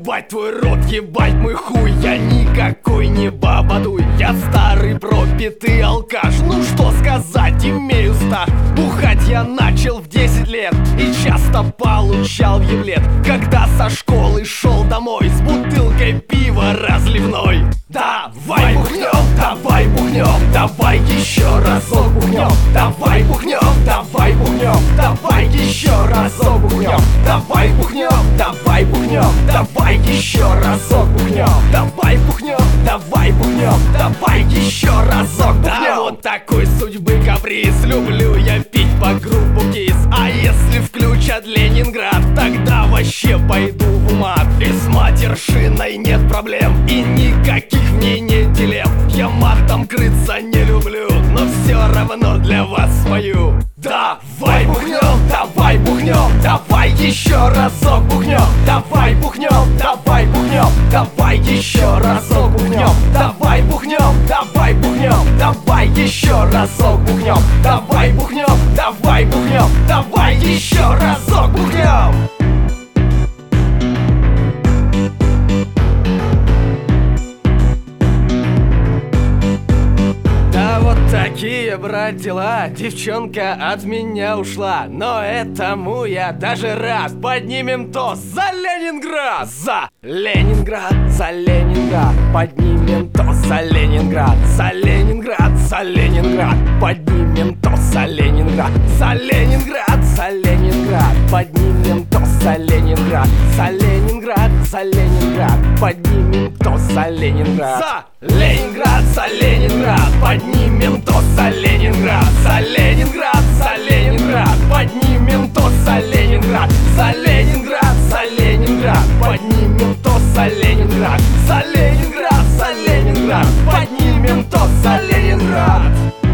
Ебать твой рот, ебать мой хуй, я никакой не бабадуй. Я старый пропитый алкаш, ну что сказать, имею стаж. Бухать я начал в 10 лет и часто получал в еблет, когда со школы шел домой с бутылкой пива разливной. Давай бухнем, давай бухнем, давай еще разок бухнем. Давай бухнем, давай бухнем, давай еще разок бухнем. Давай бухнем, давай бухнем, давай еще разок бухнем. Давай бухнем, давай бухнем, давай еще разок бухнем. Да вот такой судьбы каприз, люблю я пить по группу Кис. А если включат Ленинград, тогда вообще пойду в мат. И с матершиной нет проблем, и никаких мне не дилемм. Я матом крыться не люблю, но все равно для вас спою. Давай бухнем, давай бухнем, давай еще разок бухнем. Давай бухнем, давай бухнем, давай еще разок бухнем. Давай бухнем, давай бухнем, давай еще разок бухнем. Давай бухнем, давай бухнем, давай еще разок бухнем. Такие, брат, дела, девчонка от меня ушла. Но этому я даже рад. Поднимем тост за Ленинград! За Ленинград, за Ленинград. Поднимем тост за Ленинград. За Ленинград, за Ленинград. Поднимем тост за Ленинград. За Ленинград, за Ленинград. Поднимем тост за Ленинград. За Ленинград, за Ленинград. Поднимем тост за Ленинград. За Ленинград, за Ленинград. Поднимем тост за Ленинград. За Ленинград, за Ленинград. Поднимем тост за Ленинград. За Ленинград, за Ленинград. Поднимем тост за Ленинград. За Ленинград, за Ленинград. Поднимем тост за Ленинград.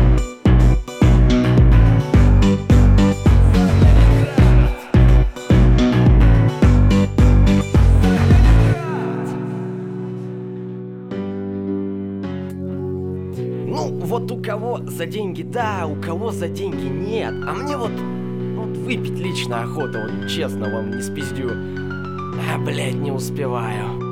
Ну, вот у кого за деньги да, у кого за деньги нет. А мне вот выпить лично охота, вот честно вам не спиздю. Блять, не успеваю.